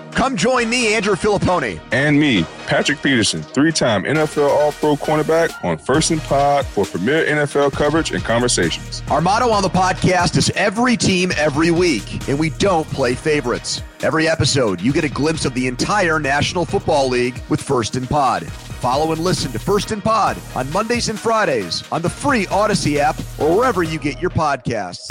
Come join me, Andrew Filipponi. And me, Patrick Peterson, 3-time NFL All-Pro cornerback on First and Pod for premier NFL coverage and conversations. Our motto on the podcast is every team, every week, and we don't play favorites. Every episode, you get a glimpse of the entire National Football League with First and Pod. Follow and listen to First and Pod on Mondays and Fridays on the free Odyssey app or wherever you get your podcasts.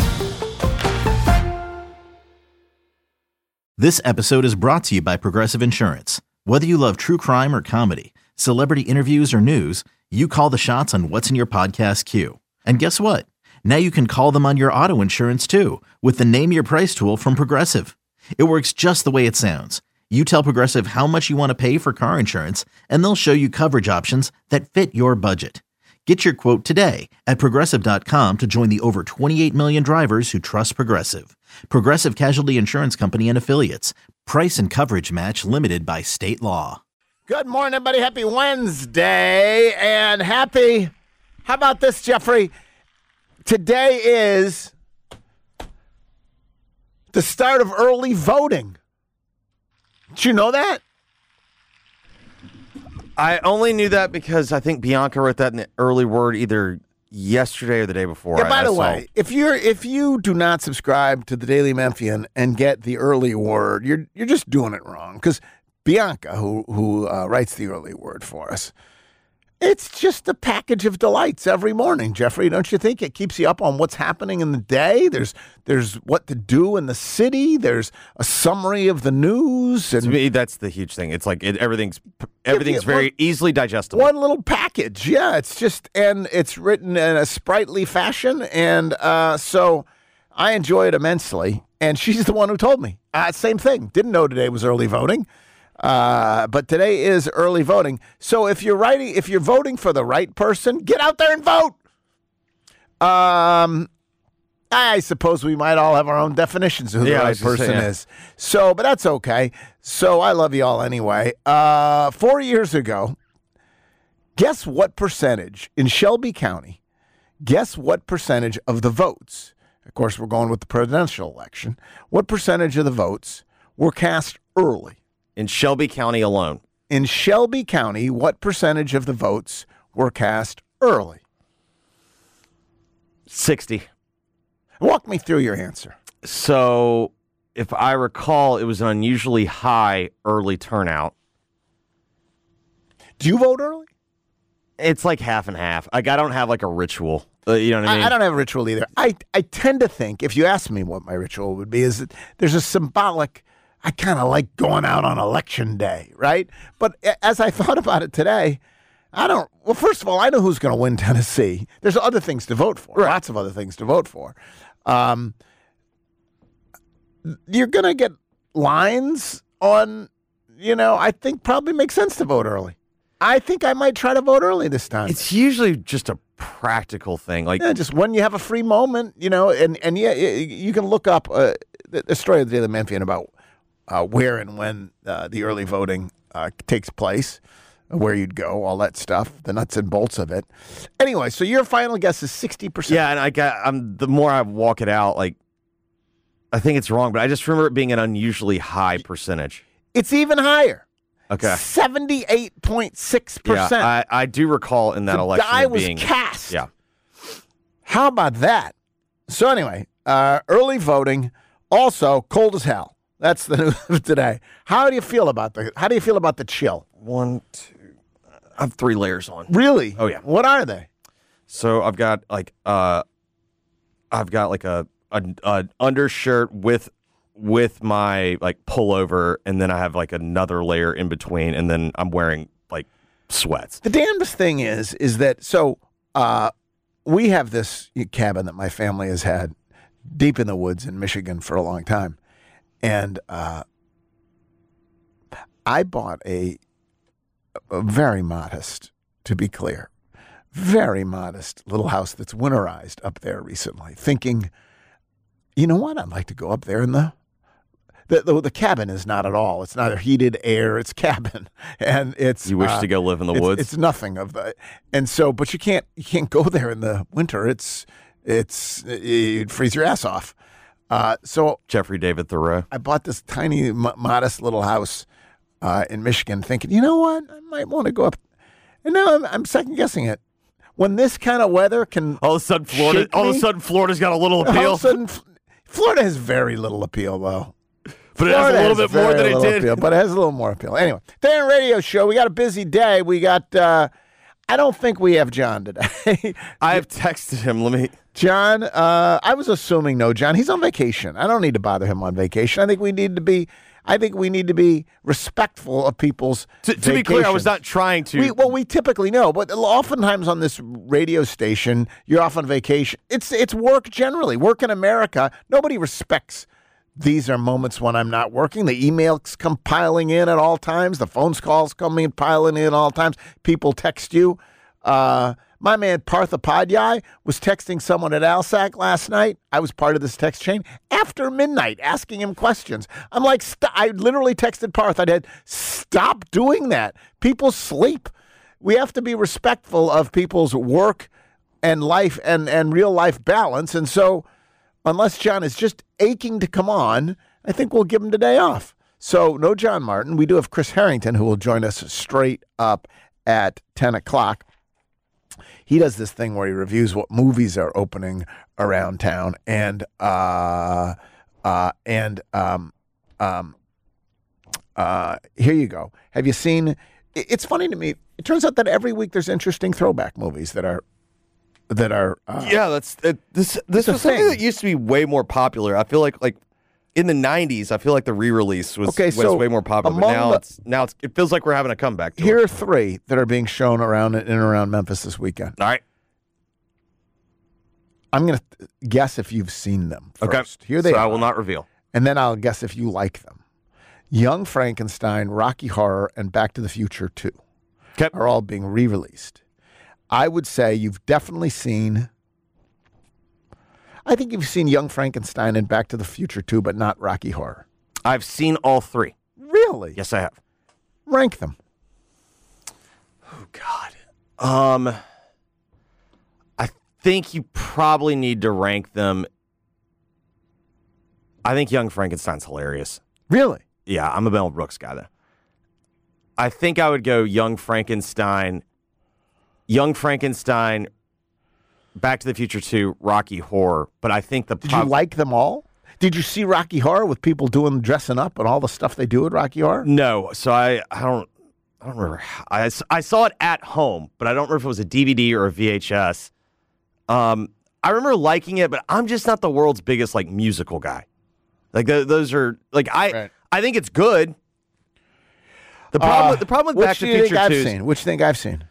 This episode is brought to you by Progressive Insurance. Whether you love true crime or comedy, celebrity interviews or news, you call the shots on what's in your podcast queue. And guess what? Now you can call them on your auto insurance too with the Name Your Price tool from Progressive. It works just the way it sounds. You tell Progressive how much you want to pay for car insurance, and they'll show you coverage options that fit your budget. Get your quote today at Progressive.com to join the over 28 million drivers who trust Progressive. Progressive Casualty Insurance Company and Affiliates. Price and coverage match limited by state law. Good morning, everybody. Happy Wednesday. And happy, how about this, Jeffrey? Today is the start of early voting. Did you know that? I only knew that because I think Bianca wrote that in the early word either yesterday or the day before. Yeah, by the way, if you do not subscribe to the Daily Memphian and get the early word, you're just doing it wrong. Because Bianca, who writes the early word for us, it's just a package of delights every morning, Jeffrey. Don't you think? It keeps you up on what's happening in the day. There's what to do in the city. There's a summary of the news. And to me, that's the huge thing. It's like everything's very easily digestible. One little package. Yeah, and it's written in a sprightly fashion. And so I enjoy it immensely. And she's the one who told me. Same thing. Didn't know today was early voting. But today is early voting. So if you're voting for the right person, get out there and vote. I suppose we might all have our own definitions of who the right person is. So, but that's okay. So I love you all anyway. 4 years ago, guess what percentage in Shelby County? Guess what percentage of the votes? Of course, we're going with the presidential election. What percentage of the votes were cast early? In Shelby County alone. In Shelby County, what percentage of the votes were cast early? 60. Walk me through your answer. So, if I recall, it was an unusually high early turnout. Do you vote early? It's like half and half. Like, I don't have like a ritual. You know what I mean? I don't have a ritual either. I tend to think, if you ask me what my ritual would be, is that there's a symbolic... I kind of like going out on election day, right? But as I thought about it today, well, first of all, I know who's going to win Tennessee. There's other things to vote for, right. Lots of other things to vote for. You're going to get lines on, I think probably makes sense to vote early. I think I might try to vote early this time. It's usually just a practical thing. Like just when you have a free moment, and you can look up the story of the Daily Memphian about where and when the early voting takes place, where you'd go, all that stuff, the nuts and bolts of it. Anyway, so your final guess is 60%. Yeah, and the more I walk it out, like, I think it's wrong, but I just remember it being an unusually high percentage. It's even higher. Okay. 78.6%. Yeah, I do recall in that election the die was being cast. Yeah. How about that? So anyway, early voting, also cold as hell. That's the news of today. How do you feel about the chill? 1, 2. I have 3 layers on. Really? Oh yeah. What are they? So I've got like a undershirt with my like pullover, and then I have like another layer in between, and then I'm wearing like sweats. The damnedest thing is that we have this cabin that my family has had deep in the woods in Michigan for a long time. And I bought a very modest, to be clear, very modest little house that's winterized up there recently, thinking, you know what, I'd like to go up there in the cabin is not at all. It's neither heated air, it's cabin. And it's... You wish to go live in the woods? It's nothing of that. And so, but you can't go there in the winter. You'd freeze your ass off. So Jeffrey David Thoreau. I bought this tiny, modest little house in Michigan, thinking, you know what, I might want to go up. And now I'm second guessing it. When this kind of weather can All of a sudden, Florida's got a little appeal. all of a sudden, Florida has very little appeal, though. But it has a little bit more than it did. Appeal, but it has a little more appeal. Anyway, Darren Radio Show. We got a busy day. We got. I don't think we have John today. I have texted him. John. I was assuming no, John. He's on vacation. I don't need to bother him on vacation. I think we need to be respectful of people's. To be clear, I was not trying to. We typically know, but oftentimes on this radio station, you're off on vacation. It's work generally. Work in America. Nobody respects. These are moments when I'm not working. The emails come piling in at all times. The phone calls coming piling in at all times. People text you. My man Partha Padhyay was texting someone at ALSAC last night. I was part of this text chain after midnight, asking him questions. I'm like, I literally texted Partha. I said, stop doing that. People sleep. We have to be respectful of people's work and life and real life balance. And so, unless John is just aching to come on, I think we'll give him the day off. So no John Martin. We do have Chris Harrington, who will join us straight up at 10 o'clock. He does this thing where he reviews what movies are opening around town. And here you go. Have you seen? It's funny to me. It turns out that every week there's interesting throwback movies that are. This was something that used to be way more popular. I feel like in the 90s, I feel like the re-release was way more popular. But now it feels like we're having a comeback. Here are three that are being shown around in and around Memphis this weekend. All right. I'm going to guess if you've seen them first. Okay. Here they are. I will not reveal. And then I'll guess if you like them. Young Frankenstein, Rocky Horror, and Back to the Future 2 are all being re-released. I would say you've definitely seen. I think you've seen Young Frankenstein and Back to the Future 2, but not Rocky Horror. I've seen all three. Really? Yes, I have. Rank them. Oh God. I think you probably need to rank them. I think Young Frankenstein's hilarious. Really? Yeah, I'm a Mel Brooks guy though. I think I would go Young Frankenstein, Back to the Future 2, Rocky Horror. But I think Did you like them all? Did you see Rocky Horror with people dressing up and all the stuff they do at Rocky Horror? No. So I don't remember. I saw it at home, but I don't remember if it was a DVD or a VHS. I remember liking it, but I'm just not the world's biggest musical guy. Those are I think it's good. The problem with Back to the Future 2 Which thing I've seen?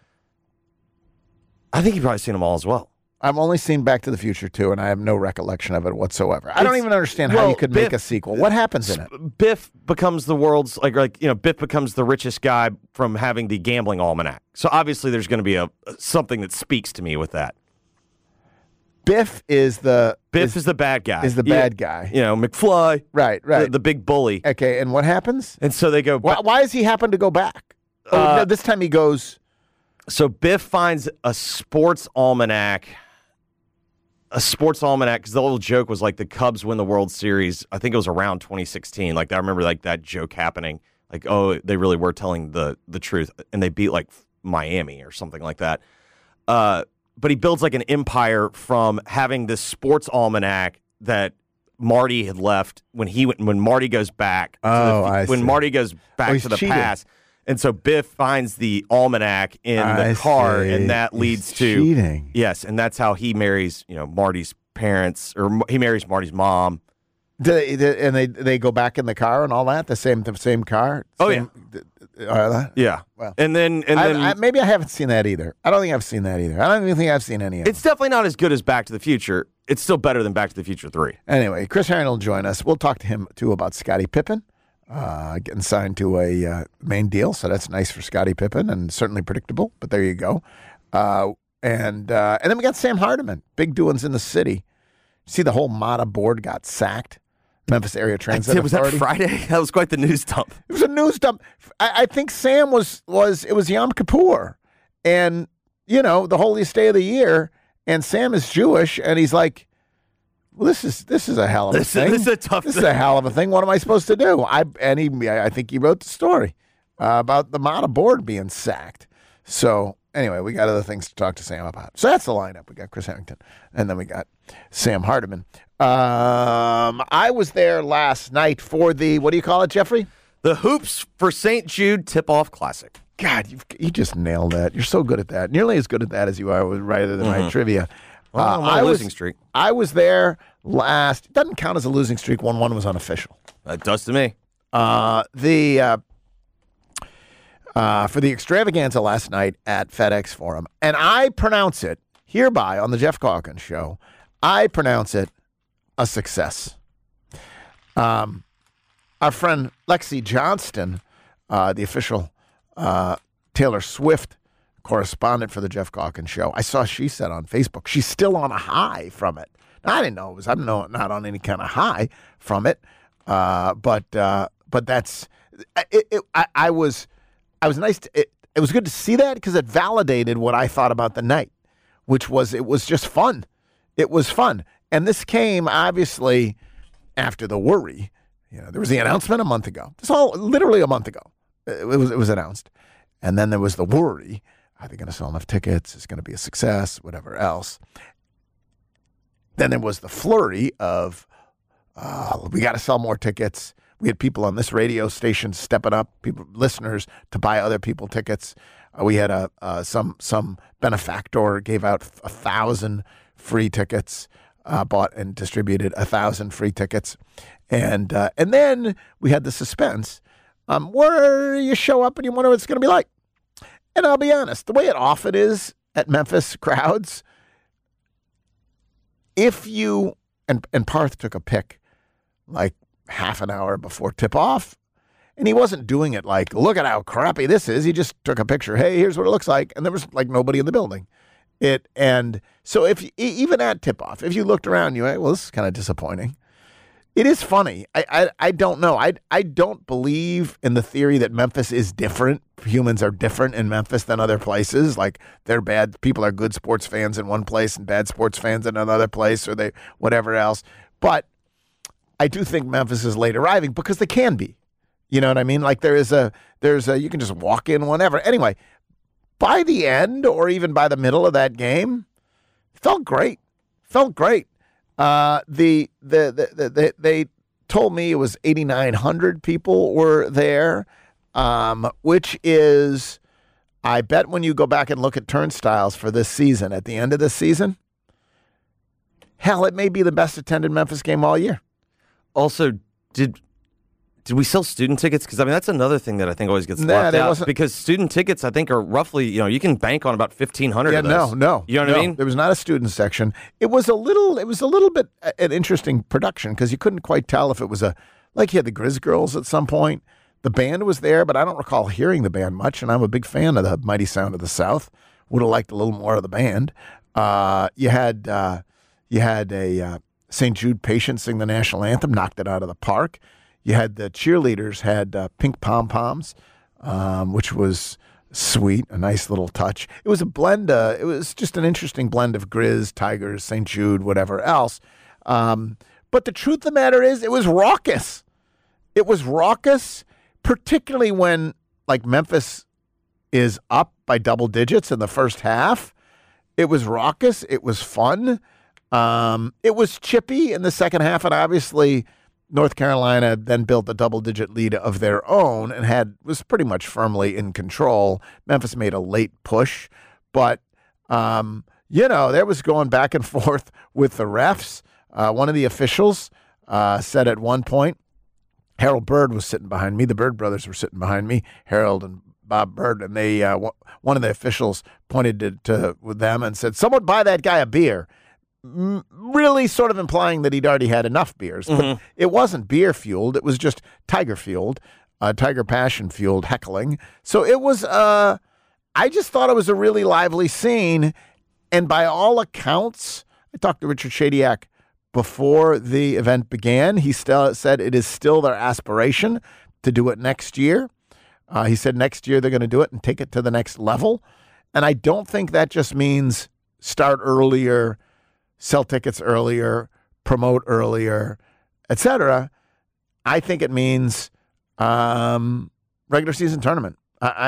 I think you've probably seen them all as well. I've only seen Back to the Future 2, and I have no recollection of it whatsoever. I don't even understand how you could make a sequel. What happens in it? Biff becomes the world's Biff becomes the richest guy from having the gambling almanac. So obviously, there's going to be something that speaks to me with that. Biff is the bad guy. Is the bad guy? McFly. Right. The big bully. Okay, and what happens? And so they go. Why does he happen to go back? No, this time he goes. So Biff finds a sports almanac. Because the old joke was the Cubs win the World Series. I think it was around 2016. I remember that joke happening. They really were telling the truth, and they beat Miami or something like that. But he builds an empire from having this sports almanac that Marty had left when Marty goes back. Marty goes back to the past. And so Biff finds the almanac in the car, and that leads to cheating. Yes, and that's how he marries, Marty's parents, or he marries Marty's mom. And they go back in the car and all that, the same car. Yeah. Well, and then maybe I haven't seen that either. I don't think I've seen that either. I don't even think I've seen any of it. It's definitely not as good as Back to the Future. It's still better than Back to the Future 3. Anyway, Chris Harrington will join us. We'll talk to him too about Scottie Pippen. Getting signed to a main deal, so that's nice for Scottie Pippen and certainly predictable, but there you go. And then we got Sam Hardiman, big doings in the city. See, the whole MATA board got sacked. Memphis Area Transit Authority. Was that Friday? That was quite the news dump. It was a news dump. I think Sam it was Yom Kippur, and the holiest day of the year, and Sam is Jewish, and he's like, Well, this is a hell of a thing. This is a tough This is a hell of a thing. What am I supposed to do? I think he wrote the story about the Mata board being sacked. So anyway, we got other things to talk to Sam about. So that's the lineup. We got Chris Harrington, and then we got Sam Hardiman. I was there last night for the, what do you call it, Jeffrey? The Hoops for St. Jude Tip-Off Classic. God, you just nailed that. You're so good at that. Nearly as good at that as you are with Right Than Right trivia. Well, I'm on a losing streak. I was there last. It doesn't count as a losing streak. 1-1 was unofficial. It does to me. For the extravaganza last night at FedEx Forum, and I pronounce it hereby on the Jeff Calkins Show, I pronounce it a success. Our friend Lexi Johnston, the official Taylor Swift correspondent for the Jeff Calkins Show, I saw she said on Facebook she's still on a high from it. Now, I didn't know it was. I'm not on any kind of high from it, but that's it. I was nice. It was good to see that because it validated what I thought about the night, which was it was just fun. It was fun, and this came obviously after the worry. There was the announcement a month ago. It's all literally a month ago. It was announced, and then there was the worry. Are they going to sell enough tickets? Is it going to be a success? Whatever else. Then there was the flurry of, we got to sell more tickets. We had people on this radio station stepping up, listeners, to buy other people tickets. We had some benefactor gave out 1,000 free tickets, bought and distributed 1,000 free tickets, and then we had the suspense, where you show up and you wonder what it's going to be like. And I'll be honest, the way it often is at Memphis crowds, if you, and Parth took a pic like half an hour before tip-off, and he wasn't doing it like, look at how crappy this is. He just took a picture. Hey, here's what it looks like. And there was like nobody in the building. And so even at tip-off, if you looked around, you went, well, this is kind of disappointing. It is funny. I don't know. I don't believe in the theory that Memphis is different. Humans are different in Memphis than other places. Like they're bad. People are good sports fans in one place and bad sports fans in another place, or they whatever else. But I do think Memphis is late arriving because they can be. You know what I mean? Like there's a you can just walk in whenever. Anyway, by the end or even by the middle of that game, it felt great. They told me it was 8,900 people were there, which is, I bet when you go back and look at turnstiles for this season, at the end of this season, hell, it may be the best attended Memphis game all year. Also, did we sell student tickets? Because, I mean, that's another thing that I think always gets left out. Because student tickets, I think, are roughly, you can bank on about 1,500 of those. No. You know what I mean? There was not a student section. It was a little bit an interesting production because you couldn't quite tell if it was like you had the Grizz Girls at some point. The band was there, but I don't recall hearing the band much, and I'm a big fan of the Mighty Sound of the South. Would have liked a little more of the band. You had a St. Jude patient sing the national anthem, knocked it out of the park. You had the cheerleaders had pink pom-poms, which was sweet, a nice little touch. It was a blend. It was just an interesting blend of Grizz, Tigers, St. Jude, whatever else. But the truth of the matter is it was raucous. It was raucous, particularly when like Memphis is up by double digits in the first half. It was raucous. It was fun. It was chippy in the second half, and obviously North Carolina then built a double-digit lead of their own and was pretty much firmly in control. Memphis made a late push, but there was going back and forth with the refs. One of the officials said at one point, Harold Bird was sitting behind me. The Bird brothers were sitting behind me, Harold and Bob Bird, and they one of the officials pointed to them and said, "Someone buy that guy a beer." Really sort of implying that he'd already had enough beers. But it wasn't beer-fueled. It was just Tiger-fueled, Tiger Passion-fueled heckling. So it was, I just thought it was a really lively scene. And by all accounts, I talked to Richard Shadiak before the event began. He still said it is still their aspiration to do it next year. He said next year they're going to do it and take it to the next level. And I don't think that just means start earlier, sell tickets earlier, promote earlier, etc. I think it means regular season tournament.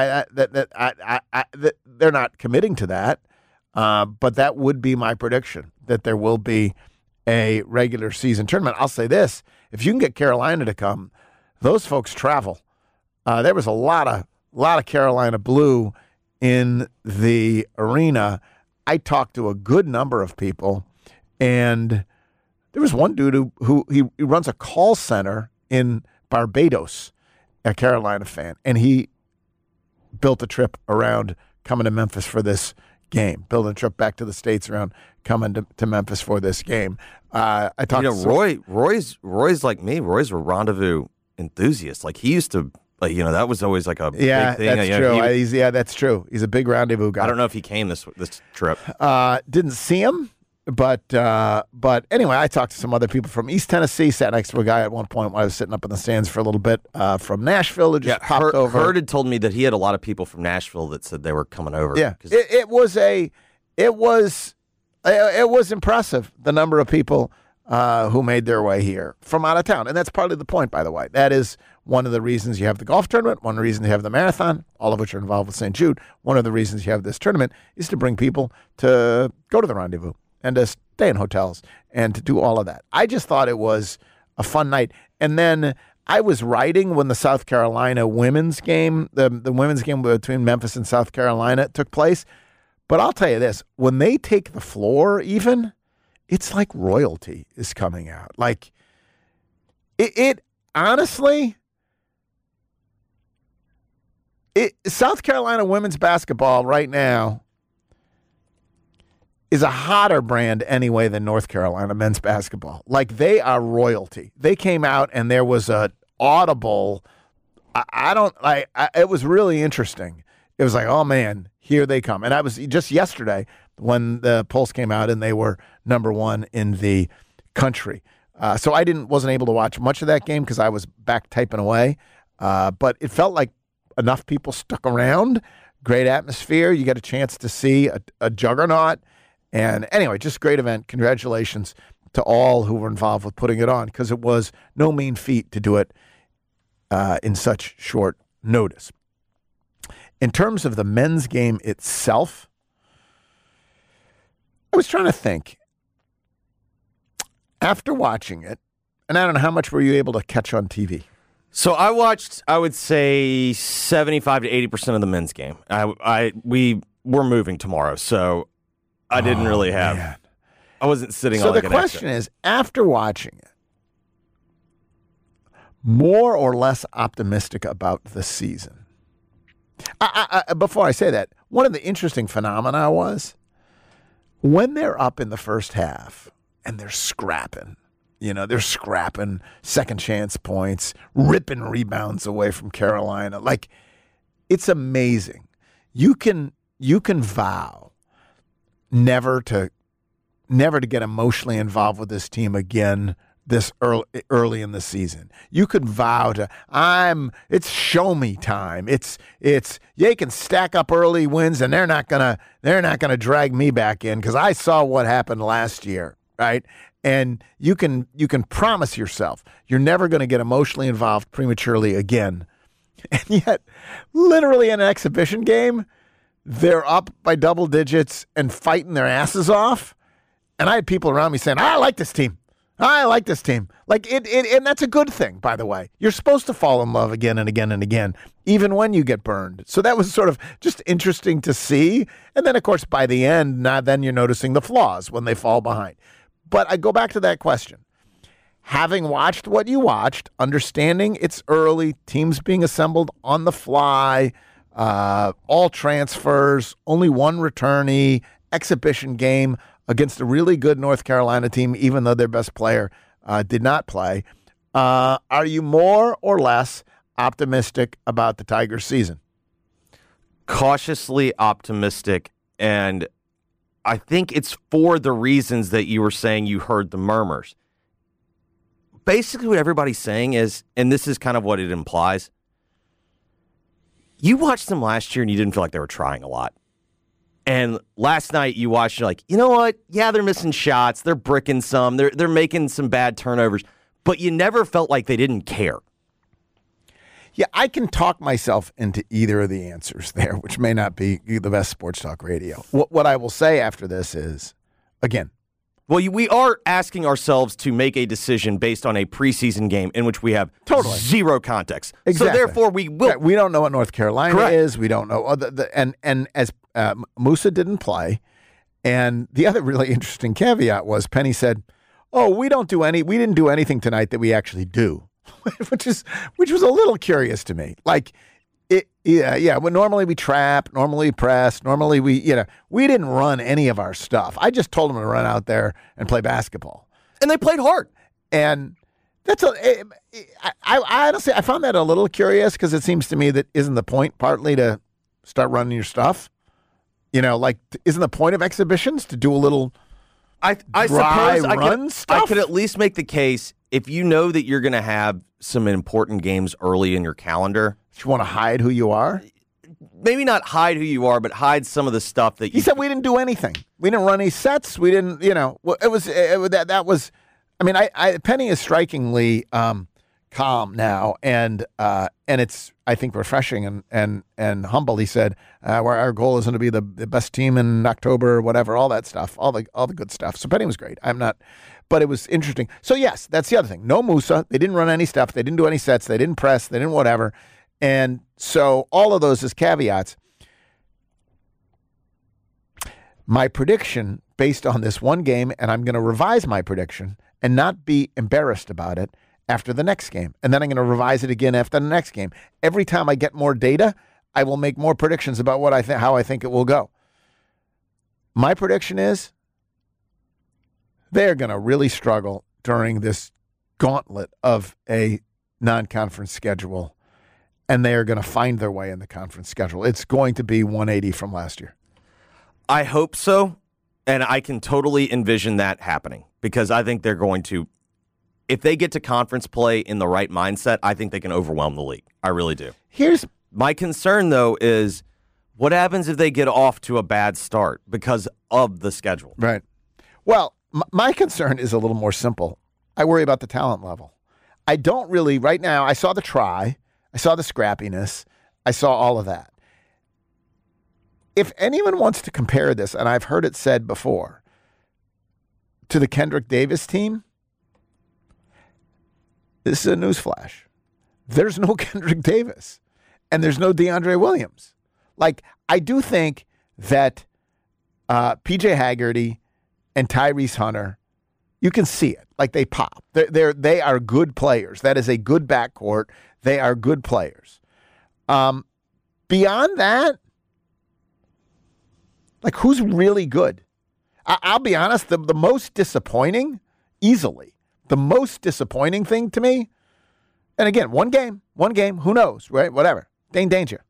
They're not committing to that, but that would be my prediction, that there will be a regular season tournament. I'll say this: if you can get Carolina to come, those folks travel. There was a lot of Carolina blue in the arena. I talked to a good number of people, and there was one dude who runs a call center in Barbados, a Carolina fan, and he built a trip around coming to Memphis for this game, building a trip back to the States around coming to Memphis for this game. I talked to Roy's like me. Roy's a rendezvous enthusiast. Like he used to, like, that was always like a big thing. That's true. That's true. He's a big rendezvous guy. I don't know if he came this trip. Didn't see him. But anyway, I talked to some other people from East Tennessee. Sat next to a guy at one point while I was sitting up in the stands for a little bit from Nashville. Who just popped over. Hurd had told me that he had a lot of people from Nashville that said they were coming over. Yeah, it was impressive, the number of people who made their way here from out of town, and that's partly the point, by the way. That is one of the reasons you have the golf tournament. One of the reasons you have the marathon, all of which are involved with St. Jude. One of the reasons you have this tournament is to bring people to go to the rendezvous and to stay in hotels and to do all of that. I just thought it was a fun night. And then I was writing when the South Carolina women's game, the women's game between Memphis and South Carolina took place. But I'll tell you this, when they take the floor even, it's like royalty is coming out. Like, it honestly, South Carolina women's basketball right now is a hotter brand anyway than North Carolina men's basketball. Like, they are royalty. They came out and there was a audible, it was really interesting. It was like, oh man, here they come. And I was just yesterday when the polls came out and they were number one in the country. So I wasn't able to watch much of that game because I was back typing away. But it felt like enough people stuck around. Great atmosphere. You get a chance to see a juggernaut. And anyway, just a great event. Congratulations to all who were involved with putting it on, because it was no mean feat to do it in such short notice. In terms of the men's game itself, I was trying to think. After watching it, and I don't know, how much were you able to catch on TV? So I watched, I would say 75 to 80% of the men's game. We were moving tomorrow, so I didn't really have. Man. I wasn't sitting on like an extra. So the question is, after watching it, more or less optimistic about the season? Before I say that, one of the interesting phenomena was when they're up in the first half and they're scrapping. They're scrapping second chance points, ripping rebounds away from Carolina. Like, it's amazing. You can vow never to get emotionally involved with this team again this early in the season. You could vow to, it's show me time. It's they can stack up early wins and they're not gonna drag me back in because I saw what happened last year, right? And you can promise yourself you're never going to get emotionally involved prematurely again. And yet, literally in an exhibition game, they're up by double digits and fighting their asses off. And I had people around me saying, I like this team. Like it, and that's a good thing, by the way. You're supposed to fall in love again and again and again, even when you get burned. So that was sort of just interesting to see. And then, of course, by the end, then you're noticing the flaws when they fall behind. But I go back to that question. Having watched what you watched, understanding it's early, teams being assembled on the fly, all transfers, only one returnee, exhibition game against a really good North Carolina team, even though their best player did not play. Are you more or less optimistic about the Tigers season? Cautiously optimistic, and I think it's for the reasons that you were saying you heard the murmurs. Basically what everybody's saying is, and this is kind of what it implies, you watched them last year and you didn't feel like they were trying a lot. And last night you watched, you're like, you know what? Yeah, they're missing shots. They're bricking some. They're making some bad turnovers. But you never felt like they didn't care. Yeah, I can talk myself into either of the answers there, which may not be the best sports talk radio. What I will say after this is, again, well, we are asking ourselves to make a decision based on a preseason game in which we have zero context. Exactly. So therefore, we will. We don't know what North Carolina Correct. is. We don't know. And as Musa didn't play, and the other really interesting caveat was Penny said, "Oh, we didn't do anything tonight that we actually do," which was a little curious to me. Like, Well, normally we trap, normally we press, normally we didn't run any of our stuff. I just told them to run out there and play basketball, and they played hard. And that's I honestly I found that a little curious because it seems to me that isn't the point partly to start running your stuff. Isn't the point of exhibitions to do a little I suppose stuff? I could at least make the case if you know that you're going to have some important games early in your calendar. You want to hide who you are? Maybe not hide who you are, but hide some of the stuff that He said we didn't do anything. We didn't run any sets. We didn't, that was. I mean, Penny is strikingly calm now, and it's I think refreshing and humble. He said our goal isn't to be the best team in October or whatever, all that stuff, all the good stuff. So Penny was great. But it was interesting. So yes, that's the other thing. No Musa. They didn't run any stuff. They didn't do any sets. They didn't press. They didn't whatever. And so all of those as caveats. My prediction based on this one game, and I'm going to revise my prediction and not be embarrassed about it after the next game. And then I'm going to revise it again after the next game. Every time I get more data, I will make more predictions about how I think it will go. My prediction is they're going to really struggle during this gauntlet of a non-conference schedule, and they are going to find their way in the conference schedule. It's going to be 180 from last year. I hope so, and I can totally envision that happening because I think they're going to, if they get to conference play in the right mindset, I think they can overwhelm the league. I really do. Here's my concern, though, is what happens if they get off to a bad start because of the schedule? Right. Well, my concern is a little more simple. I worry about the talent level. I don't really, right now, I saw the try, I saw the scrappiness, I saw all of that. If anyone wants to compare this, and I've heard it said before, to the Kendrick Davis team, this is a newsflash. There's no Kendrick Davis, and there's no DeAndre Williams. Like, I do think that PJ Haggerty and Tyrese Hunter, you can see it. Like, they pop. They are good players. That is a good backcourt. They are good players. Beyond that, like, who's really good? I'll be honest, the most disappointing, easily, the most disappointing thing to me, and again, one game, who knows, right? Whatever. Dane Danger,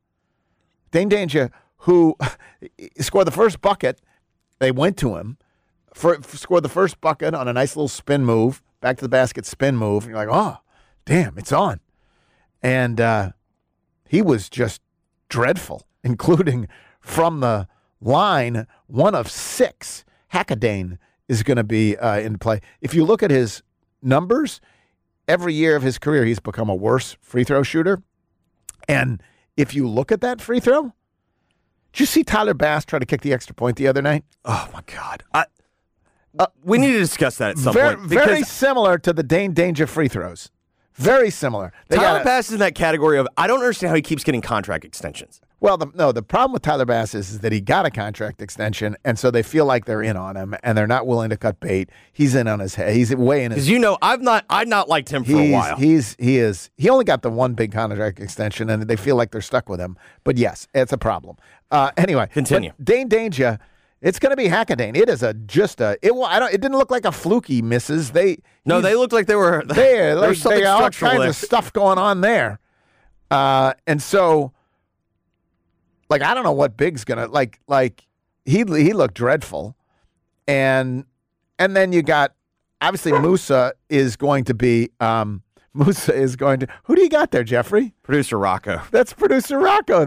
who scored the first bucket. They went to him, scored the first bucket on a nice little spin move, back to the basket spin move. And you're like, oh, damn, it's on. And he was just dreadful, including from the line, 1 of 6. Hackadane is going to be in play. If you look at his numbers, every year of his career, he's become a worse free throw shooter. And if you look at that free throw, did you see Tyler Bass try to kick the extra point the other night? Oh, my God. We need to discuss that at some point. Very similar to the Dane Danger free throws. Very similar. Tyler Bass is in that category of, I don't understand how he keeps getting contract extensions. Well, the problem with Tyler Bass is that he got a contract extension, and so they feel like they're in on him, and they're not willing to cut bait. He's in on his head. He's way in his. Because I've not liked him for a while. He only got the one big contract extension, and they feel like they're stuck with him. But yes, it's a problem. Anyway, continue. Dane Danger, it's going to be Hackadane. It is it didn't look like a fluky misses. They looked like they were. There was all kinds of stuff going on there, and so. Like, I don't know what Big's gonna like. He looked dreadful, and then you got obviously Musa is going to be Who do you got there, Jeffrey? Producer Rocco. That's producer Rocco there.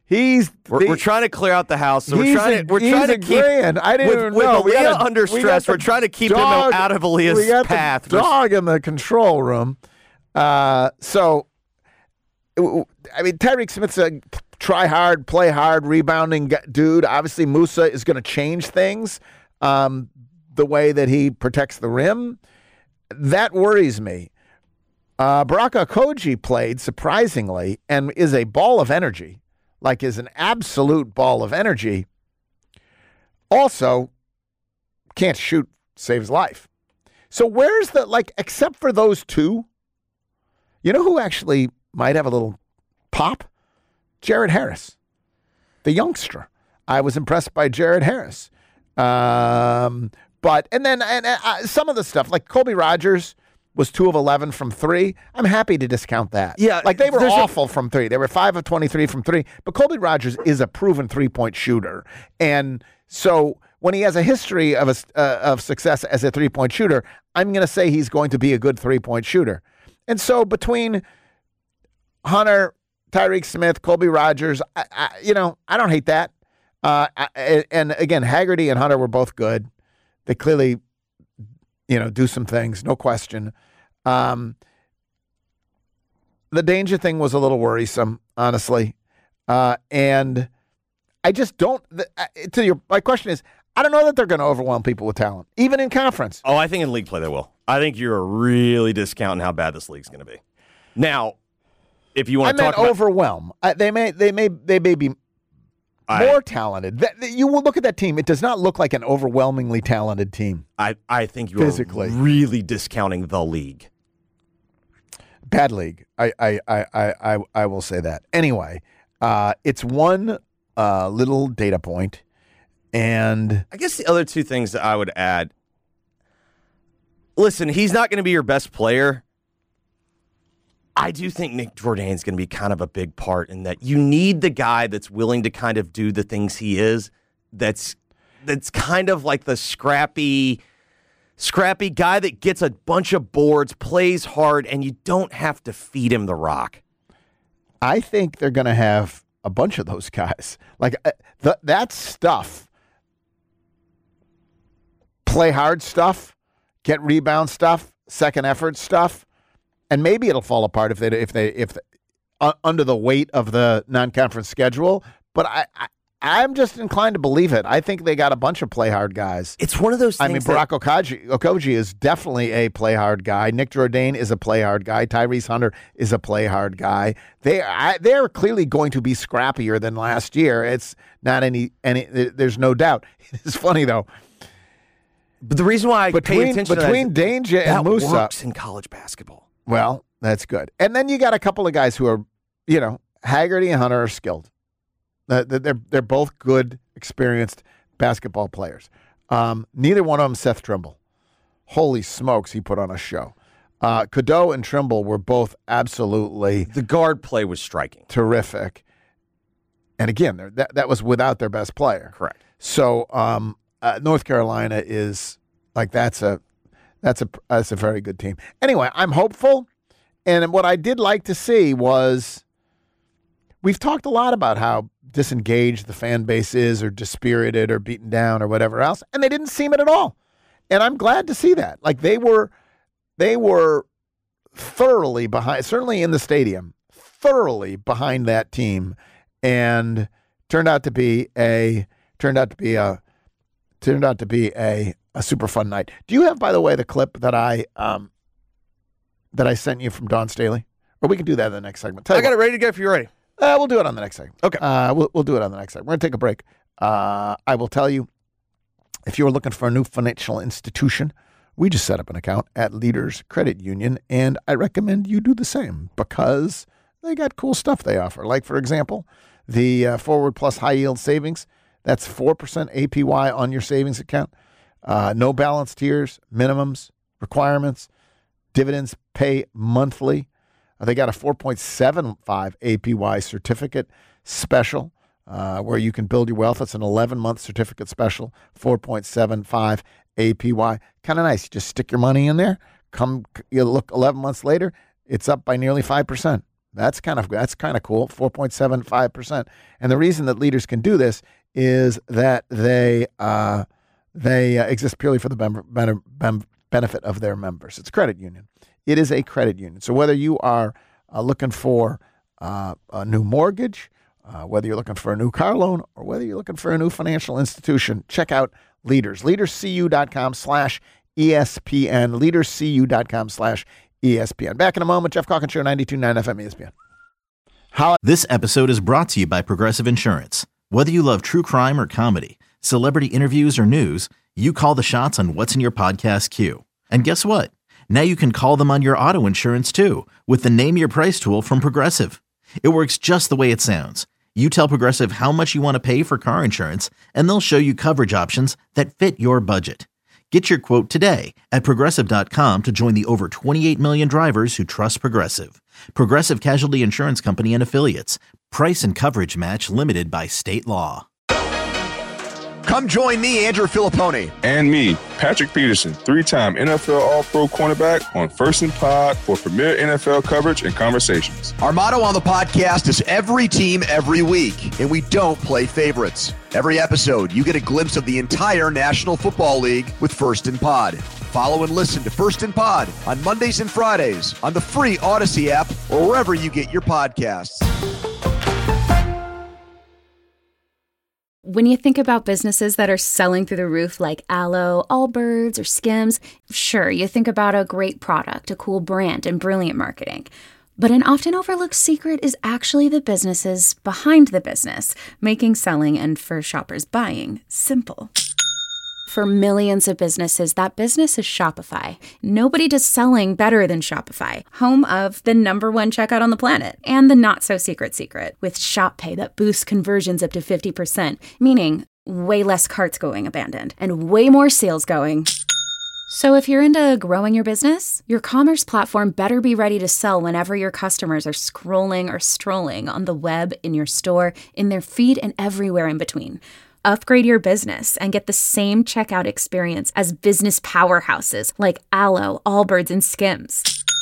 We're trying to clear out the house, so we're trying to keep. I didn't even know. With Aaliyah under stress, we're trying to keep him out of Aaliyah's path. The dog in the control room. So, I mean, Tyreek Smith's a try hard, play hard, rebounding dude. Obviously, Musa is going to change things. The way that he protects the rim, that worries me. Baraka Okogie played surprisingly and is a ball of energy, is an absolute ball of energy. Also, can't shoot, saves life. So where's except for those two, you know who actually might have a little pop? Jared Harris, the youngster. I was impressed by Jared Harris. Some of the stuff, like Colby Rogers was 2 of 11 from 3. I'm happy to discount that. Yeah. They were awful from 3. They were 5 of 23 from 3. But Colby Rogers is a proven 3-point shooter. And so when he has a history of success as a 3-point shooter, I'm going to say he's going to be a good 3-point shooter. And so between Hunter, Tyreek Smith, Colby Rogers, I don't hate that. And again, Haggerty and Hunter were both good. They clearly, do some things, no question. The danger thing was a little worrisome, honestly. And I just don't, my question is, I don't know that they're going to overwhelm people with talent, even in conference. Oh, I think in league play they will. I think you're really discounting how bad this league's going to be. Now, if you want to talk about overwhelm, they may be more talented. You will look at that team. It does not look like an overwhelmingly talented team. I think you physically are really discounting the league. Bad league. I will say that. Anyway, it's one little data point, and I guess the other two things that I would add. Listen, he's not going to be your best player. I do think Nick Jourdain's going to be kind of a big part in that. You need the guy that's willing to kind of do the things he is. That's kind of like the scrappy guy that gets a bunch of boards, plays hard, and you don't have to feed him the rock. I think they're going to have a bunch of those guys. That stuff, play hard stuff, get rebound stuff, second effort stuff. And maybe it'll fall apart if they under the weight of the non-conference schedule. But I'm just inclined to believe it. I think they got a bunch of play hard guys. It's one of those things. I mean, Baraka Okogie is definitely a play hard guy. Nick Jourdain is a play hard guy. Tyrese Hunter is a play hard guy. They're clearly going to be scrappier than last year. It's not any. There's no doubt. It's funny though. But the reason why I pay attention between Danger and Musa works in college basketball. Well, that's good. And then you got a couple of guys who are, Haggerty and Hunter are skilled. They're both good, experienced basketball players. Neither one of them Seth Trimble. Holy smokes, he put on a show. Cadeau and Trimble were both absolutely... The guard play was striking. Terrific. And again, that was without their best player. Correct. So North Carolina is that's a very good team. Anyway, I'm hopeful. And what I did like to see was we've talked a lot about how disengaged the fan base is or dispirited or beaten down or whatever else. And they didn't seem it at all. And I'm glad to see that. They were thoroughly behind, certainly in the stadium, thoroughly behind that team, and turned out to be a super fun night. Do you have, by the way, the clip that I sent you from Dawn Staley? Or we can do that in the next segment. I got it ready to go if you're ready. We'll do it on the next segment. Okay. We'll do it on the next segment. We're going to take a break. I will tell you, if you're looking for a new financial institution, we just set up an account at Leaders Credit Union, and I recommend you do the same because they got cool stuff they offer. Like, for example, the Forward Plus High Yield Savings. That's 4% APY on your savings account. No balance tiers, minimums, requirements, dividends pay monthly. They got a 4.75 APY certificate special where you can build your wealth. It's an 11-month certificate special, 4.75 APY. Kind of nice. You just stick your money in there. You look 11 months later, it's up by nearly 5%. That's kind of cool, 4.75%. And the reason that Leaders can do this is that they exist purely for the benefit of their members. It's a credit union. It is a credit union. So whether you are looking for a new mortgage, whether you're looking for a new car loan, or whether you're looking for a new financial institution, check out Leaders. LeadersCU.com/ESPN. LeadersCU.com/ESPN. Back in a moment. Jeff Calkins Show, 92.9 FM ESPN. This episode is brought to you by Progressive Insurance. Whether you love true crime or comedy, celebrity interviews or news, you call the shots on what's in your podcast queue. And guess what? Now you can call them on your auto insurance too with the Name Your Price tool from Progressive. It works just the way it sounds. You tell Progressive how much you want to pay for car insurance, and they'll show you coverage options that fit your budget. Get your quote today at Progressive.com to join the over 28 million drivers who trust Progressive. Progressive Casualty Insurance Company and Affiliates. Price and coverage match limited by state law. Come join me, Andrew Filippone. And me, Patrick Peterson, 3-time NFL All-Pro cornerback on First and Pod for premier NFL coverage and conversations. Our motto on the podcast is every team, every week, and we don't play favorites. Every episode, you get a glimpse of the entire National Football League with First and Pod. Follow and listen to First and Pod on Mondays and Fridays on the free Odyssey app or wherever you get your podcasts. When you think about businesses that are selling through the roof like Aloe, Allbirds, or Skims, sure, you think about a great product, a cool brand, and brilliant marketing. But an often overlooked secret is actually the businesses behind the business, making selling and for shoppers buying simple. For millions of businesses, that business is Shopify. Nobody does selling better than Shopify, home of the #1 checkout on the planet and the not-so-secret secret with Shop Pay that boosts conversions up to 50%, meaning way less carts going abandoned and way more sales going. So if you're into growing your business, your commerce platform better be ready to sell whenever your customers are scrolling or strolling on the web, in your store, in their feed, and everywhere in between. Upgrade your business and get the same checkout experience as business powerhouses like Aloe, Allbirds, and Skims.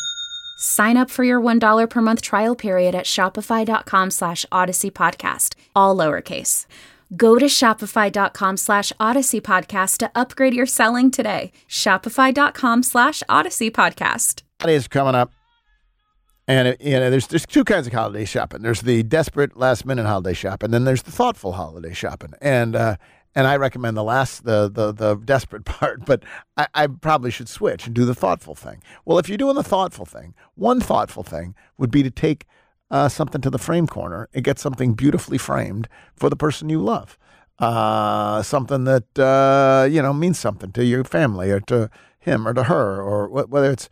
Sign up for your $1 per month trial period at shopify.com/Odyssey Podcast, all lowercase. Go to shopify.com/Odyssey Podcast to upgrade your selling today. Shopify.com/Odyssey Podcast. Holidays coming up. And there's two kinds of holiday shopping. There's the desperate last minute holiday shopping, and then there's the thoughtful holiday shopping. And I recommend the desperate part, but I probably should switch and do the thoughtful thing. Well, if you're doing the thoughtful thing, one thoughtful thing would be to take something to the frame corner and get something beautifully framed for the person you love. Something that means something to your family or to him or to her, or whether it's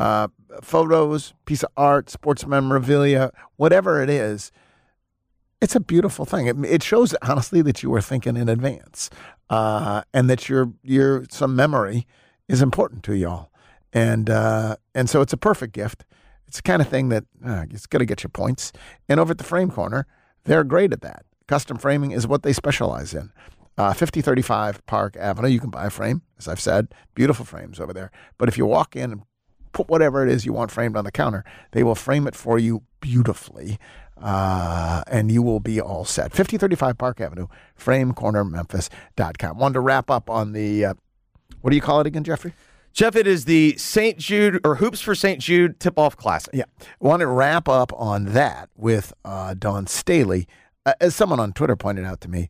photos, piece of art, sports memorabilia, whatever it is. It's a beautiful thing. It shows, honestly, that you were thinking in advance, and that your some memory is important to y'all, and so it's a perfect gift. It's the kind of thing that it's going to get you points. And over at the Frame Corner, they're great at that. Custom framing is what they specialize in. 5035 Park Avenue. You can buy a frame, as I've said. Beautiful frames over there. But if you walk in and put whatever it is you want framed on the counter, they will frame it for you beautifully, and you will be all set. 5035 Park Avenue, framecornermemphis.com. Wanted to wrap up on the, what do you call it again, Jeffrey? Jeff, it is the St. Jude, or Hoops for St. Jude Tip-Off Classic. Yeah. Want to wrap up on that with Dawn Staley. As someone on Twitter pointed out to me,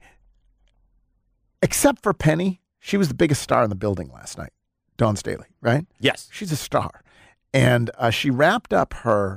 except for Penny, she was the biggest star in the building last night. Dawn Staley, right? Yes. She's a star. And she wrapped up her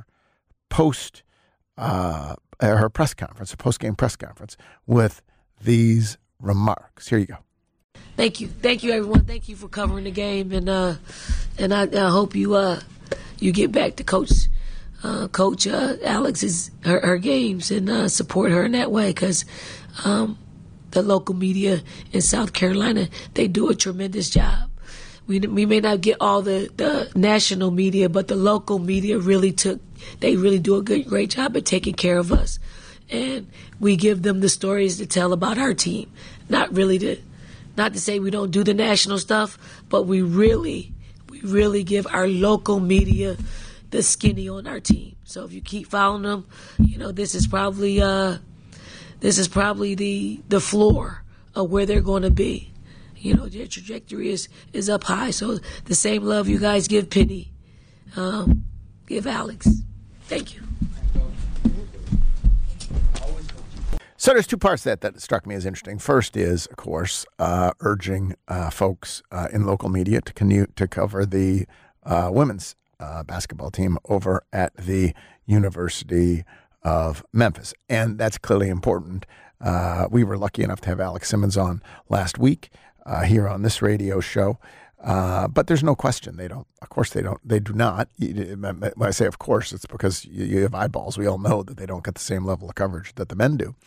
her press conference, a post-game press conference, with these remarks. Here you go. Thank you, everyone. Thank you for covering the game, and I hope you get back to Coach Alex's her games and support her in that way, because the local media in South Carolina, they do a tremendous job. We may not get all the national media, but the local media really do a great job at taking care of us, and we give them the stories to tell about our team. Not to say we don't do the national stuff, but we really give our local media the skinny on our team. So if you keep following them, this is probably the floor of where they're going to be. Their trajectory is up high. So the same love you guys give Penny, give Alex. Thank you. So there's two parts that struck me as interesting. First is, of course, urging folks in local media to cover the women's basketball team over at the University of Memphis. And that's clearly important. We were lucky enough to have Alex Simmons on last week here on this radio show. But there's no question they don't. Of course they don't. They do not. When I say of course, it's because you have eyeballs. We all know that they don't get the same level of coverage that the men do.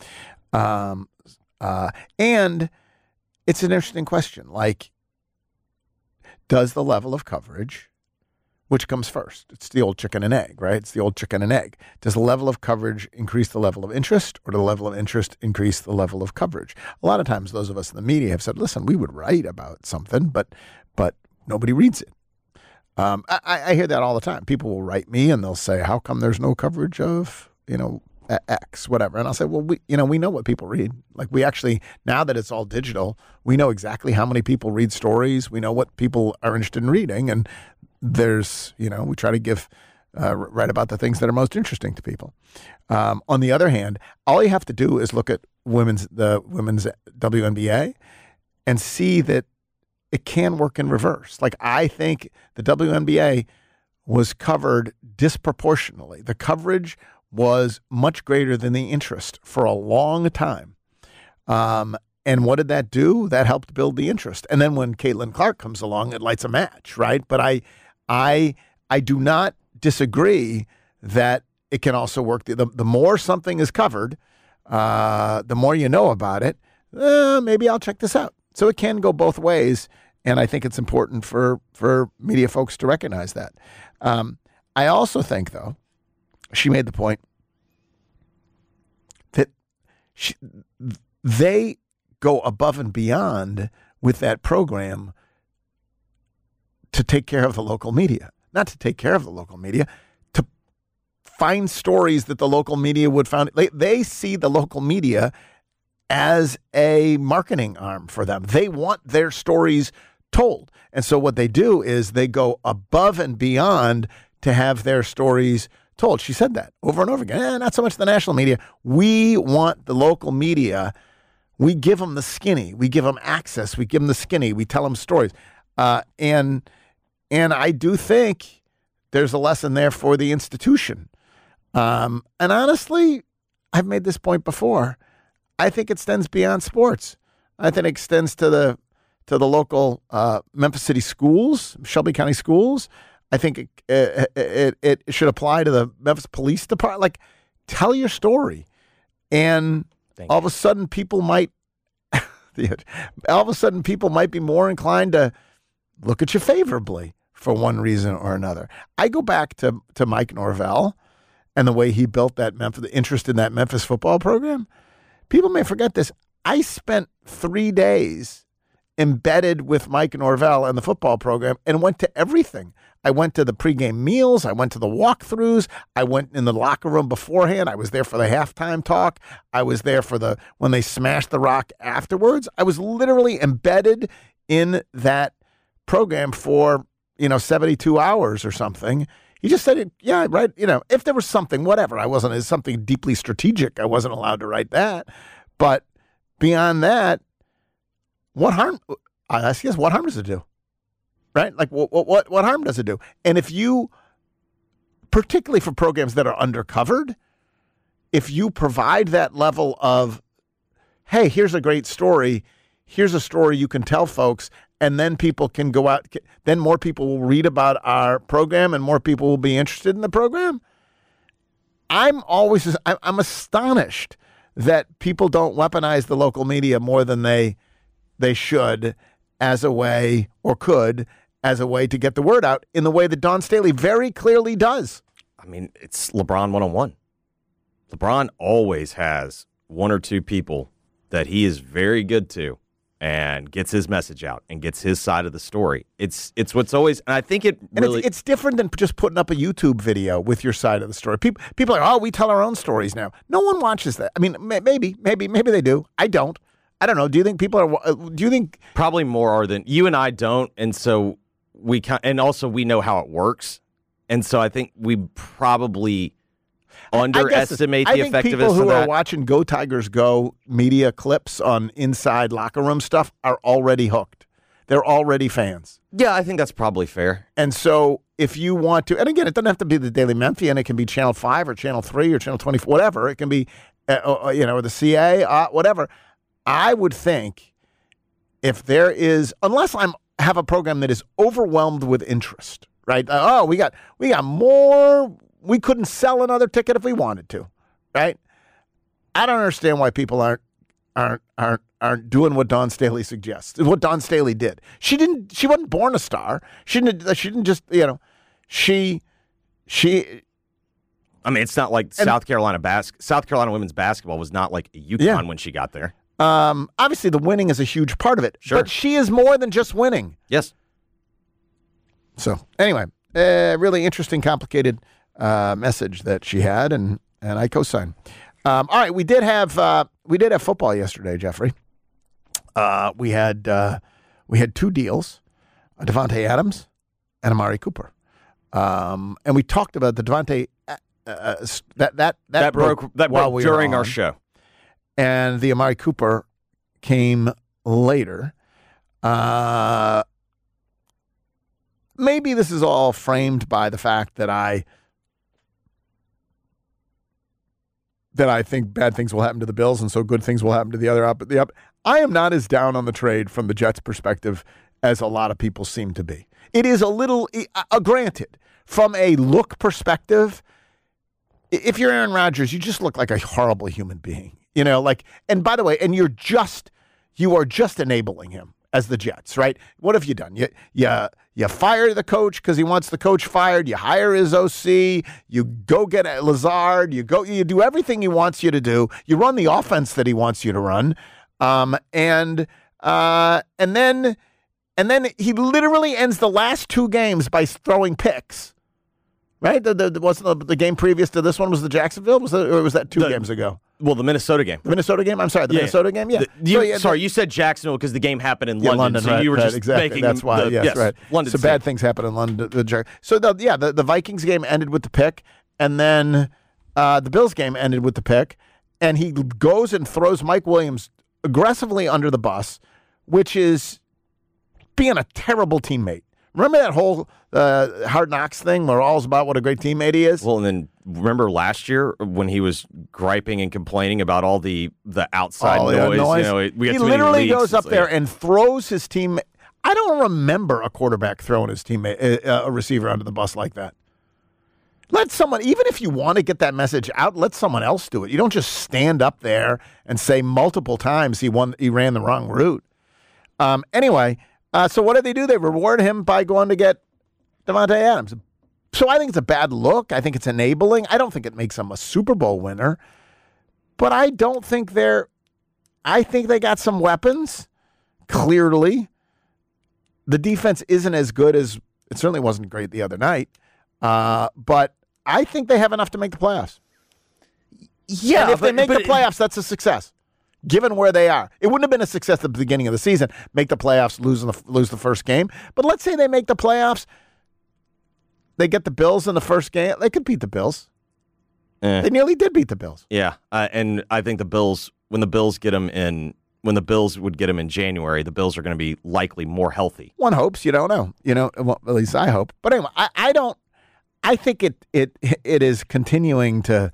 And it's an interesting question. Like, does the level of coverage, which comes first? It's the old chicken and egg, right? It's the old chicken and egg. Does the level of coverage increase the level of interest, or does the level of interest increase the level of coverage? A lot of times those of us in the media have said, listen, we would write about something, but nobody reads it. I hear that all the time. People will write me and they'll say, how come there's no coverage of, X, whatever. And I'll say, well, we know what people read. Like, we actually, now that it's all digital, we know exactly how many people read stories. We know what people are interested in reading. And there's, we try to write about the things that are most interesting to people. On the other hand, all you have to do is look at the women's WNBA and see that it can work in reverse. Like, I think the WNBA was covered disproportionately. The coverage was much greater than the interest for a long time. And what did that do? That helped build the interest. And then when Caitlin Clark comes along, it lights a match, right? But I do not disagree that it can also work. The more something is covered, the more you know about it, maybe I'll check this out. So it can go both ways, and I think it's important for media folks to recognize that. I also think, though, she made the point that they go above and beyond with that program to take care of the local media. Not to take care of the local media, to find stories that the local media would find. They see the local media as a marketing arm for them. They want their stories told. And so what they do is they go above and beyond to have their stories told. She said that over and over again. Not so much the national media. We want the local media. We give them the skinny. We give them access. We give them the skinny. We tell them stories. And I do think there's a lesson there for the institution. And honestly, I've made this point before. I think it extends beyond sports. I think it extends to the local Memphis City schools, Shelby County schools. I think it should apply to the Memphis Police Department. Like, tell your story, and all of a sudden people might be more inclined to look at you favorably for one reason or another. I go back to Mike Norvell and the way he built the interest in that Memphis football program. People may forget this. I spent 3 days embedded with Mike Norvell and the football program and went to everything. I went to the pregame meals. I went to the walkthroughs. I went in the locker room beforehand. I was there for the halftime talk. I was there for when they smashed the rock afterwards. I was literally embedded in that program for, 72 hours or something. He just said, yeah, right. If there was something, whatever, it's something deeply strategic. I wasn't allowed to write that. But beyond that, what harm? I ask you, what harm does it do? Right? Like, what harm does it do? And if you, particularly for programs that are undercovered, if you provide that level of, hey, here's a great story, here's a story you can tell folks, and then people can go out, then more people will read about our program and more people will be interested in the program. I'm astonished that people don't weaponize the local media more than they should as a way, or could, as a way to get the word out in the way that Dawn Staley very clearly does. I mean, it's LeBron 101. LeBron always has one or two people that he is very good to and gets his message out and gets his side of the story. It's what's always, and I think it really... It's different than just putting up a YouTube video with your side of the story. People are, we tell our own stories now. No one watches that. I mean, maybe they do. I don't know. Do you think people are, Probably more than, you and I don't, and so and also we know how it works, and so I think we probably underestimate the effectiveness of that. I think people who are watching Go Tigers Go media clips on inside locker room stuff are already hooked. They're already fans. Yeah, I think that's probably fair. And so if you want to, and again, it doesn't have to be the Daily Memphian. It can be Channel 5 or Channel 3 or Channel 24, whatever. It can be, or the CA, whatever. I would think if there is, unless have a program that is overwhelmed with interest, right? We got more. We couldn't sell another ticket if we wanted to, right? I don't understand why people aren't doing what Dawn Staley suggests. What Dawn Staley did. She wasn't born a star. She didn't just, she. I mean, it's not like South Carolina women's basketball was not like UConn when she got there. Obviously, the winning is a huge part of it. Sure. But she is more than just winning. Yes. So anyway, really interesting, complicated message that she had, and I co-sign. All right, we did have football yesterday, Jeffrey. We had 2 deals, Devontae Adams and Amari Cooper, and we talked about the Devontae that broke during our show, and the Amari Cooper came later. Maybe this is all framed by the fact that I think bad things will happen to the Bills, and so good things will happen to the other up. I am not as down on the trade from the Jets' perspective as a lot of people seem to be. It is a little, granted, from a look perspective, if you're Aaron Rodgers, you just look like a horrible human being. And by the way, and you are just enabling him as the Jets, right? What have you done? You fire the coach because he wants the coach fired. You hire his OC. You go get Lazard. You do everything he wants you to do. You run the offense that he wants you to run. And then he literally ends the last 2 games by throwing picks. Right? Wasn't the game previous to this one was the Jacksonville? Or was that 2 games ago? Well, the Minnesota game. The Minnesota game? I'm sorry, Minnesota game? Yeah. You said Jacksonville because the game happened in London. So right, you were just exactly. making That's why, yes, right. London. So bad things happen in London. So, the Vikings game ended with the pick, and then the Bills game ended with the pick, and he goes and throws Mike Williams aggressively under the bus, which is being a terrible teammate. Remember that whole Hard Knocks thing where all's about what a great teammate he is? Well, and then remember last year when he was griping and complaining about all the outside noise? We he literally goes up there and throws his team. I don't remember a quarterback throwing his teammate, a receiver under the bus like that. Let someone, even if you want to get that message out, let someone else do it. You don't just stand up there and say multiple times he ran the wrong route. Anyway. So what did they do? They reward him by going to get Devontae Adams. So I think it's a bad look. I think it's enabling. I don't think it makes them a Super Bowl winner. But I don't think I think they got some weapons, clearly. The defense isn't as good as, it certainly wasn't great the other night. But I think they have enough to make the playoffs. Yeah. And if they make the playoffs, that's a success. Given where they are. It wouldn't have been a success at the beginning of the season, make the playoffs, lose the first game. But let's say they make the playoffs, they get the Bills in the first game. They could beat the Bills. They nearly did beat the Bills. Yeah, and I think the Bills, when the Bills would get them in January, the Bills are going to be likely more healthy. One hopes. You don't know. Well, at least I hope. But anyway, I don't. I think it is continuing to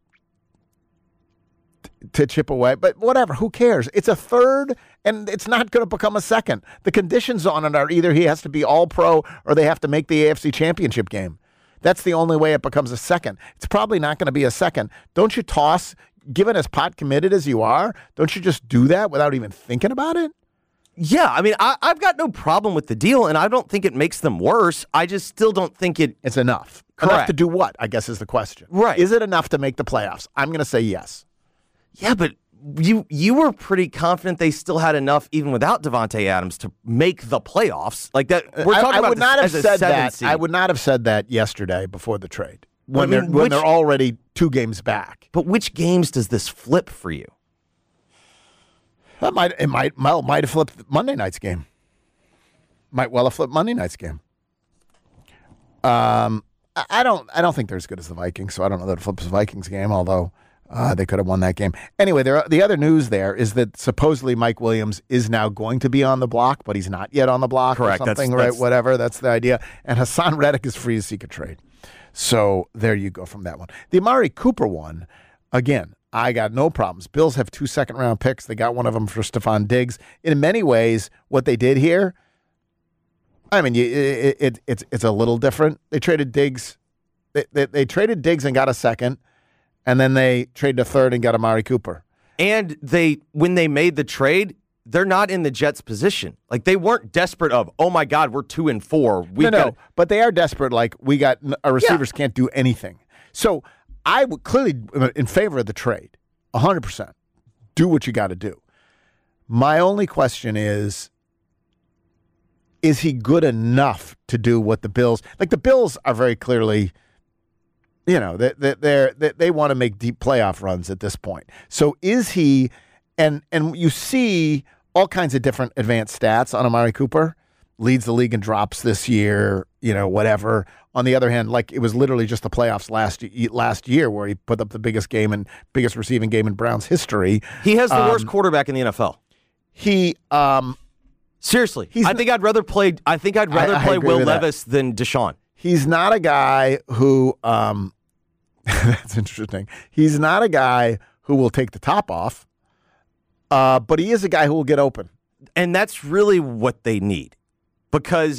chip away, but whatever, who cares? It's a third, and it's not going to become a second. The conditions on it are either he has to be all-pro or they have to make the AFC Championship game. That's the only way it becomes a second. It's probably not going to be a second. Don't you toss, given as pot committed as you are, don't you just do that without even thinking about it? Yeah, I mean, I've got no problem with the deal, and I don't think it makes them worse. I just still don't think it's enough. Correct. Enough to do what, I guess is the question. Right. Is it enough to make the playoffs? I'm going to say yes. Yeah, but you were pretty confident they still had enough, even without Davante Adams, to make the playoffs. Like that, we're talking about this as a 7 seed. I would not have said that yesterday before the trade when they're already 2 games back. But which games does this flip for you? It might have flipped Monday night's game. Might well have flipped Monday night's game. I don't think they're as good as the Vikings, so I don't know that it flips the Vikings game, although they could have won that game. Anyway, the other news there is that supposedly Mike Williams is now going to be on the block, but he's not yet on the block. Correct. Or something, right? Whatever. That's the idea. And Hassan Reddick is free to seek a trade. So there you go from that one. The Amari Cooper one, again, I got no problems. Bills have 2 second-round picks. They got one of them for Stephon Diggs. In many ways, what they did here, I mean, it's a little different. They traded Diggs. They traded Diggs and got a second, and then they traded a third and got Amari Cooper. And when they made the trade, they're not in the Jets' position. Like, they weren't desperate of, oh my God, we're 2-4. No, but they are desperate. Like, our receivers can't do anything. So I would clearly in favor of the trade, 100%. Do what you got to do. My only question is he good enough to do what the Bills? Like, the Bills are very clearly, they want to make deep playoff runs at this point. So is he? And you see all kinds of different advanced stats on Amari Cooper. Leads the league in drops this year, whatever. On the other hand, like, it was literally just the playoffs last year where he put up the biggest receiving game in Browns history. He has the worst quarterback in the NFL. Seriously, I think I'd rather play Will Levis than Deshaun. He's not a guy who that's interesting. He's not a guy who will take the top off, but he is a guy who will get open. And that's really what they need. Because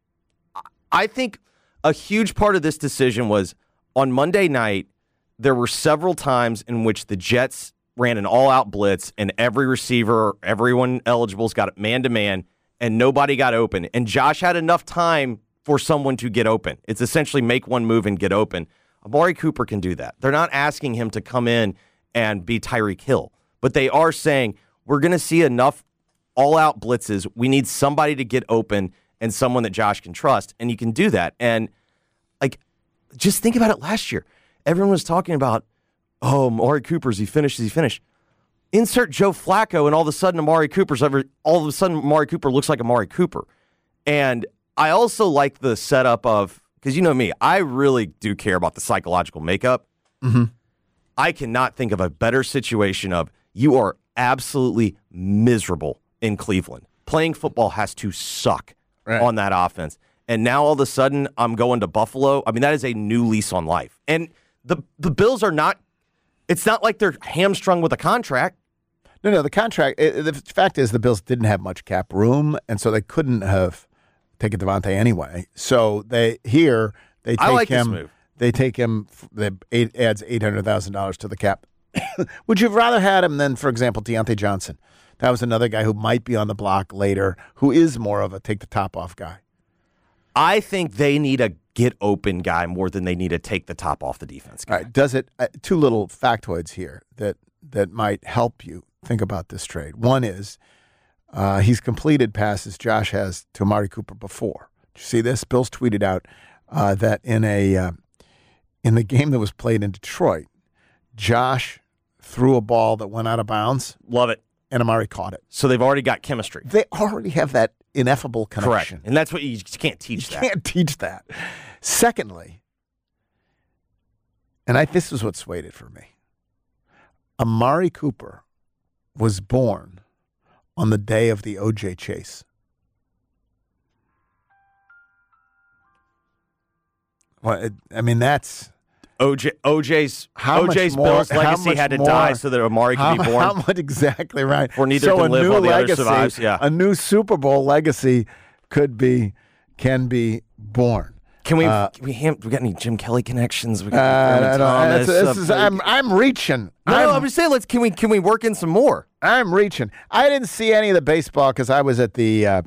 I think a huge part of this decision was on Monday night, there were several times in which the Jets ran an all-out blitz and every receiver, everyone eligible's got it man-to-man, and nobody got open. And Josh had enough time for someone to get open. It's essentially make one move and get open. Amari Cooper can do that. They're not asking him to come in and be Tyreek Hill, but they are saying, we're going to see enough all-out blitzes. We need somebody to get open and someone that Josh can trust, and you can do that. And, like, just think about it last year. Everyone was talking about, Amari Cooper's, he finished. Insert Joe Flacco, and all of a sudden Amari Cooper looks like Amari Cooper. And I also like the setup of, because you know me, I really do care about the psychological makeup. Mm-hmm. I cannot think of a better situation of you are absolutely miserable in Cleveland. Playing football has to suck on that offense. And now all of a sudden I'm going to Buffalo. I mean, that is a new lease on life. And the Bills are not, it's not like they're hamstrung with a contract. No, the contract, the fact is the Bills didn't have much cap room, and so they couldn't have taken Davante anyway. So they take him. This move. They take him, it adds $800,000 to the cap. Would you have rather had him than, for example, Deontay Johnson? That was another guy who might be on the block later, who is more of a take the top off guy. I think they need a get open guy more than they need to take the top off the defense guy. All right, does it? Two little factoids here that might help you think about this trade. One is he's completed passes Josh has to Amari Cooper before. Did you see this? Bills tweeted out that in the game that was played in Detroit, Josh threw a ball that went out of bounds. Love it. And Amari caught it. So they've already got chemistry. They already have that ineffable connection. Correct. And that's what you just can't teach. You can't teach that. Secondly, and this is what swayed it for me. Amari Cooper was born on the day of the O.J. chase. Well, that's OJ's Bills legacy had to die so that Amari could be born. How much exactly right? For neither can live while the other survives. Yeah, a new Super Bowl legacy can be born. We got any Jim Kelly connections? We I'm reaching. I'm just saying. Can we work in some more? I'm reaching. I didn't see any of the baseball because I was at the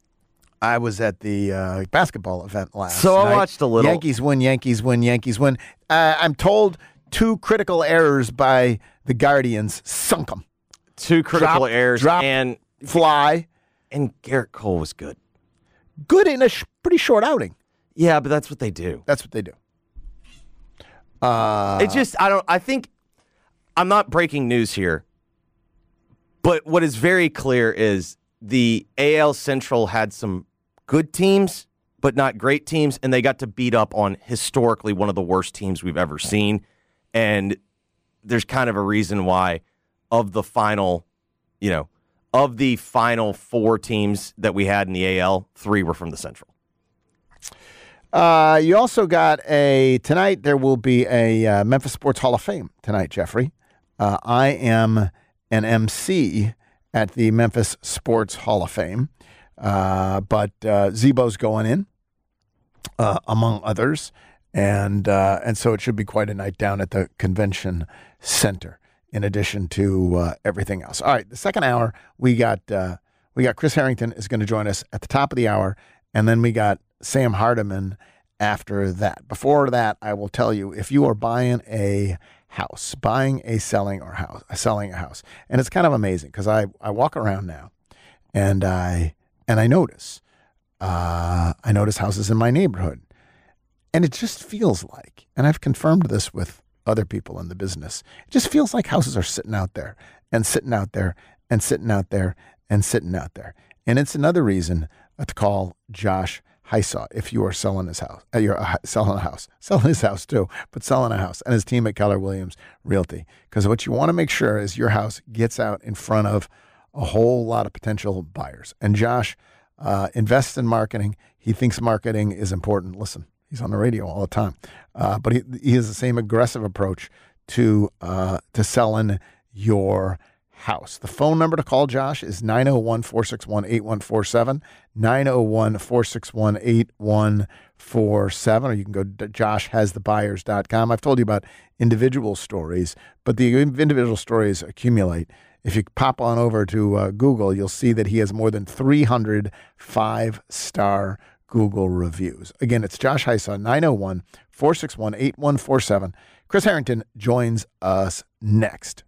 basketball event last night. I watched a little. Yankees win. I'm told 2 critical errors by the Guardians sunk them. 2 critical errors, drop, and fly. And Garrett Cole was good. Good in a pretty short outing. Yeah, but that's what they do. That's what they do. I think I'm not breaking news here, but what is very clear is the AL Central had some good teams, but not great teams, and they got to beat up on historically one of the worst teams we've ever seen. And there's kind of a reason why of the final 4 teams that we had in the AL, 3 were from the Central. You also got tonight there will be a Memphis Sports Hall of Fame tonight, Jeffrey. I am an MC at the Memphis Sports Hall of Fame, but Zebo's going in, among others, and so it should be quite a night down at the convention center, in addition to everything else. All right, the second hour, we got Chris Harrington is going to join us at the top of the hour, and then we got Sam Hardiman after that. Before that, I will tell you, if you are buying a house, selling a house, and it's kind of amazing because I walk around now, and I notice houses in my neighborhood, and it just feels like, and I've confirmed this with other people in the business, it just feels like houses are sitting out there and sitting out there and sitting out there and sitting out there. And it's another reason to call Josh Hysaw if you are selling his house. You're selling his house too, but selling a house, and his team at Keller Williams Realty. Because what you want to make sure is your house gets out in front of a whole lot of potential buyers. And Josh invests in marketing. He thinks marketing is important. Listen, he's on the radio all the time, but he has the same aggressive approach to selling your house. The phone number to call Josh is 901-461-8147, 901-461-8147, or you can go to joshhasthebuyers.com. I've told you about individual stories, but the individual stories accumulate. If you pop on over to Google, you'll see that he has more than 300 5-star Google reviews. Again, it's Josh Hysaw, 901-461-8147. Chris Harrington joins us next.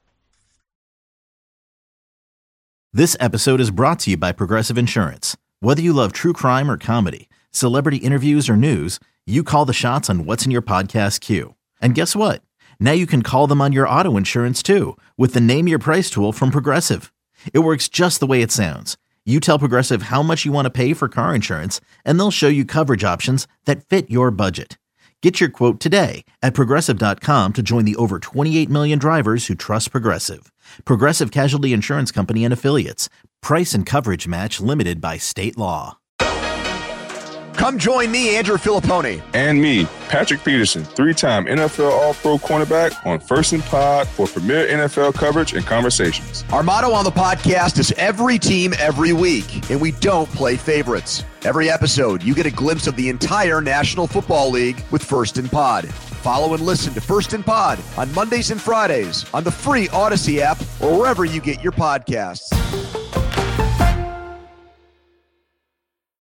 This episode is brought to you by Progressive Insurance. Whether you love true crime or comedy, celebrity interviews or news, you call the shots on what's in your podcast queue. And guess what? Now you can call them on your auto insurance too with the Name Your Price tool from Progressive. It works just the way it sounds. You tell Progressive how much you want to pay for car insurance, and they'll show you coverage options that fit your budget. Get your quote today at Progressive.com to join the over 28 million drivers who trust Progressive. Progressive Casualty Insurance Company and Affiliates. Price and coverage match limited by state law. Come join me, Andrew Filippone. And me, Patrick Peterson, 3-time NFL All-Pro cornerback on First and Pod for premier NFL coverage and conversations. Our motto on the podcast is every team, every week, and we don't play favorites. Every episode, you get a glimpse of the entire National Football League with First and Pod. Follow and listen to First and Pod on Mondays and Fridays on the free Odyssey app or wherever you get your podcasts.